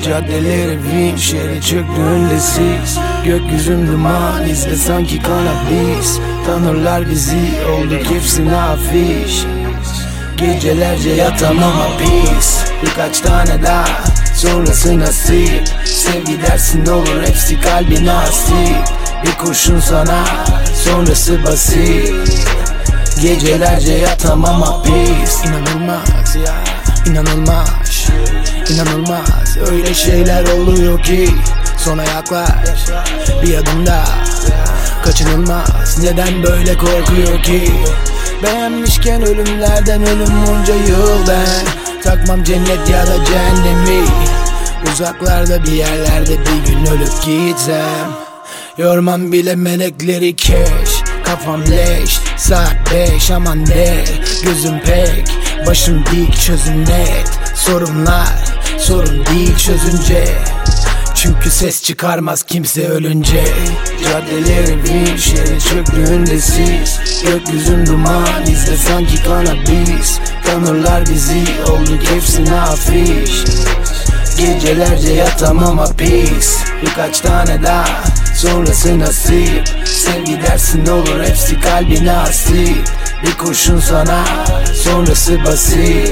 Caddeleri vinç, yere çöktüğünde sis. Gökyüzün duman, izle sanki kanabis. Tanırlar bizi, olduk hepsine afiş. Gecelerce yatamam hapis. Birkaç tane daha, sonrası nasip. Sevgi dersin olur, hepsi kalbine hasip. Bir kurşun sana, sonrası basit. Gecelerce yatamam hapis. İnanılmaz ya, inanılmaz, inanılmaz. Öyle şeyler oluyor ki sona yaklaş, bir adım daha kaçınılmaz. Neden böyle korkuyor ki? Beğenmişken ölümlerden ölüm bunca yıl ben takmam cennet ya da cehennemi. Uzaklarda bir yerlerde bir gün ölüp gitsem, yormam bile melekleri keş. Kafam leş, saat 5 aman de. Gözüm pek, başım dik, çözüm net. Sorunlar, sorun değil çözünce. Çünkü ses çıkarmaz kimse ölünce. Caddeleri vinç, yere çöktüğünde sis. Gökyüzün duman, izle sanki kanabis. Tanırlar bizi, olduk hepsine afiş. Gecelerce yatamam hapis. Birkaç tane daha, sonrası nasip. Sevgi dersin olur, hepsi kalbine hasip. Bir kurşun sana, sonrası basit.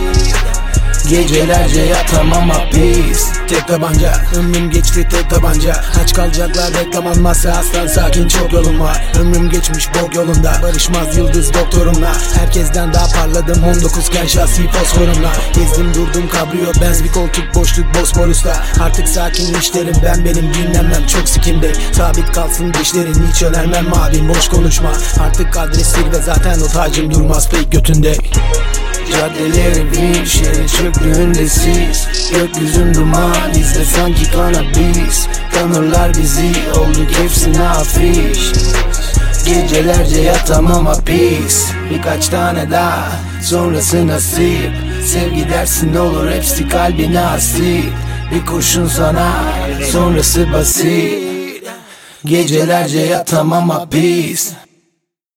Gecelerce yatamam hapis. Tek tabanca, ömrüm geçti tek tabanca. Aç kalacaklar reklam almazsa aslan sakin çok yolum var. Ömrüm geçmiş bok yolunda, barışmaz yıldız doktorumla. Herkesten daha parladım 19'ken şahsi fosforumla. Gezdim durdum kabriyo benz bir koltuk boşluk Bosporus'ta. Artık sakin işlerim ben benim dinlenmem çok sikimde. Sabit kalsın dişlerin hiç önermem abim boş konuşma. Artık adres ve zaten o tacım durmaz fake götünde. Caddeleri vinç, yere çöktüğünde sis. Gökyüzün duman, izle sanki kanabis. Tanırlar bizi, olduk hepsine afiş. Gecelerce yatamam hapis. Birkaç tane daha, sonrası nasip. Sevgi dersin olur, hepsi kalbine hasip. Bir kurşun sana, sonrası basit. Gecelerce yatamam hapis.